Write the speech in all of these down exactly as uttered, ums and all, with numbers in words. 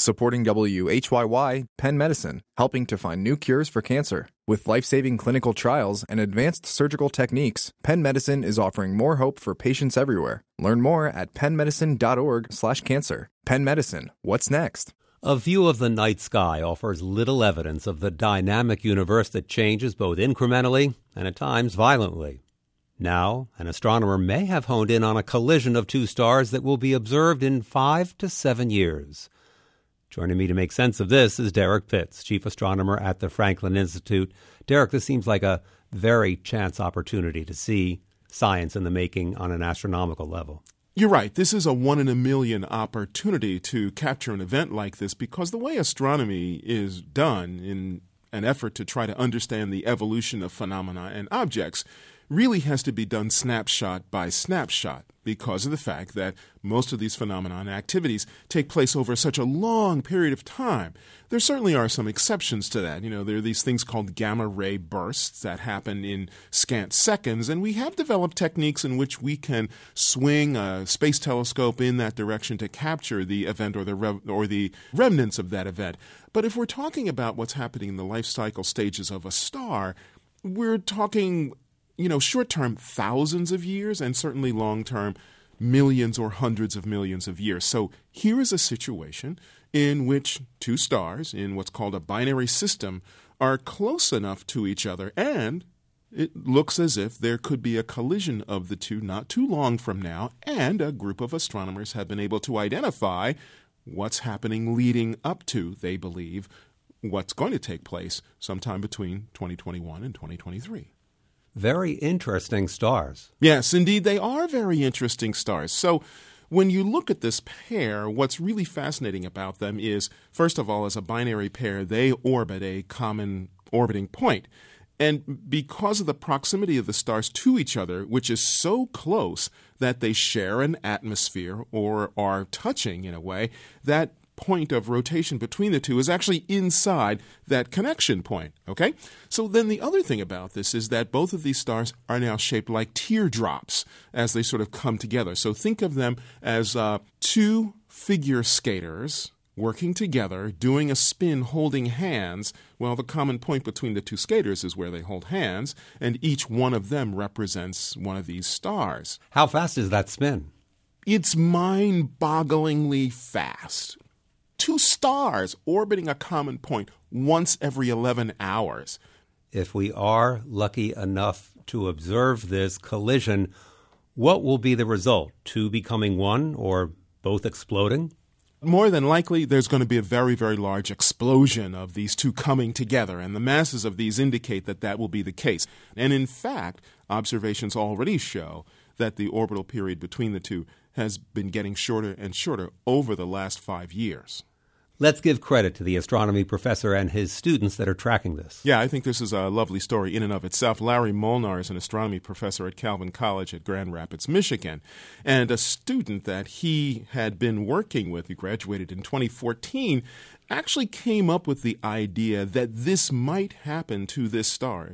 Supporting W H Y Y, Penn Medicine, helping to find new cures for cancer. With life-saving clinical trials and advanced surgical techniques, Penn Medicine is offering more hope for patients everywhere. Learn more at pennmedicine.org slash cancer. Penn Medicine, what's next? A view of the night sky offers little evidence of the dynamic universe that changes both incrementally and at times violently. Now, an astronomer may have honed in on a collision of two stars that will be observed in five to seven years. Joining me to make sense of this is Derek Pitts, chief astronomer at the Franklin Institute. Derek, this seems like a very chance opportunity to see science in the making on an astronomical level. You're right. This is a one-in-a-million opportunity to capture an event like this because the way astronomy is done in an effort to try to understand the evolution of phenomena and objects really has to be done snapshot by snapshot because of the fact that most of these phenomena and activities take place over such a long period of time. There certainly are some exceptions to that. You know, there are these things called gamma ray bursts that happen in scant seconds, and we have developed techniques in which we can swing a space telescope in that direction to capture the event or the rev- or the remnants of that event. But if we're talking about what's happening in the life cycle stages of a star, we're talking you know, short-term thousands of years and certainly long-term millions or hundreds of millions of years. So here is a situation in which two stars in what's called a binary system are close enough to each other, and it looks as if there could be a collision of the two not too long from now, and a group of astronomers have been able to identify what's happening leading up to, they believe, what's going to take place sometime between twenty twenty-one and twenty twenty-three. Very interesting stars. Yes, indeed, they are very interesting stars. So when you look at this pair, what's really fascinating about them is, first of all, as a binary pair, they orbit a common orbiting point. And because of the proximity of the stars to each other, which is so close that they share an atmosphere or are touching in a way, that point of rotation between the two is actually inside that connection point, okay? So then the other thing about this is that both of these stars are now shaped like teardrops as they sort of come together. So think of them as uh, two figure skaters working together, doing a spin, holding hands. Well, the common point between the two skaters is where they hold hands, and each one of them represents one of these stars. How fast is that spin? It's mind-bogglingly fast. Two stars orbiting a common point once every eleven hours. If we are lucky enough to observe this collision, what will be the result? Two becoming one or both exploding? More than likely, there's going to be a very, very large explosion of these two coming together, and the masses of these indicate that that will be the case. And in fact, observations already show that the orbital period between the two has been getting shorter and shorter over the last five years. Let's give credit to the astronomy professor and his students that are tracking this. Yeah, I think this is a lovely story in and of itself. Larry Molnar is an astronomy professor at Calvin College at Grand Rapids, Michigan. And a student that he had been working with, who graduated in twenty fourteen, actually came up with the idea that this might happen to this star.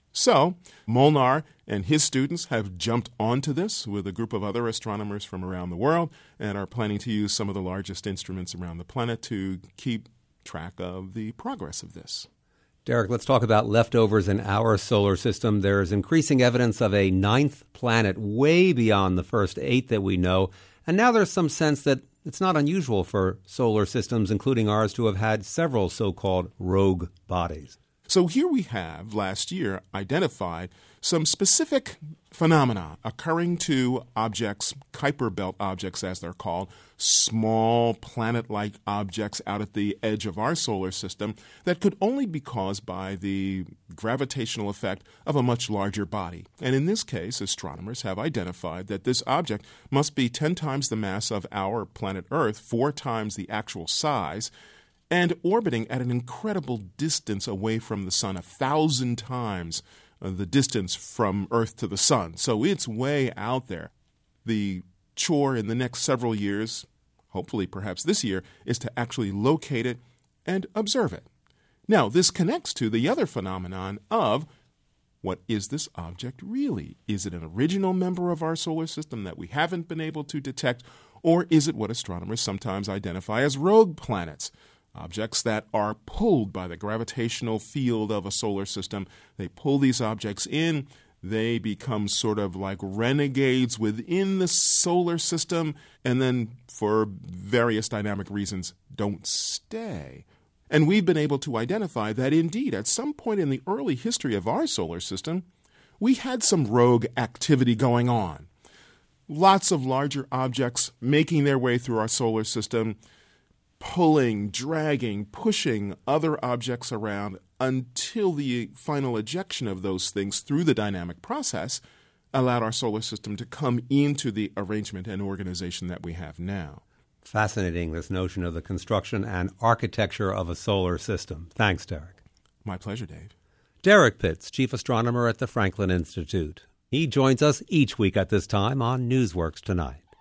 So Molnar and his students have jumped onto this with a group of other astronomers from around the world and are planning to use some of the largest instruments around the planet to keep track of the progress of this. Derek, let's talk about leftovers in our solar system. There's increasing evidence of a ninth planet way beyond the first eight that we know. And now there's some sense that it's not unusual for solar systems, including ours, to have had several so-called rogue bodies. So here we have, last year, identified some specific phenomena occurring to objects, Kuiper belt objects as they're called, small planet-like objects out at the edge of our solar system that could only be caused by the gravitational effect of a much larger body. And in this case, astronomers have identified that this object must be ten times the mass of our planet Earth, four times the actual size, and orbiting at an incredible distance away from the sun, a thousand times uh, the distance from Earth to the sun. So it's way out there. The chore in the next several years, hopefully perhaps this year, is to actually locate it and observe it. Now, this connects to the other phenomenon of what is this object really? Is it an original member of our solar system that we haven't been able to detect? Or is it what astronomers sometimes identify as rogue planets? Objects that are pulled by the gravitational field of a solar system. They pull these objects in. They become sort of like renegades within the solar system, and then, for various dynamic reasons, don't stay. And we've been able to identify that, indeed, at some point in the early history of our solar system, we had some rogue activity going on. Lots of larger objects making their way through our solar system, pulling, dragging, pushing other objects around until the final ejection of those things through the dynamic process allowed our solar system to come into the arrangement and organization that we have now. Fascinating, this notion of the construction and architecture of a solar system. Thanks, Derek. My pleasure, Dave. Derek Pitts, chief astronomer at the Franklin Institute. He joins us each week at this time on Newsworks Tonight.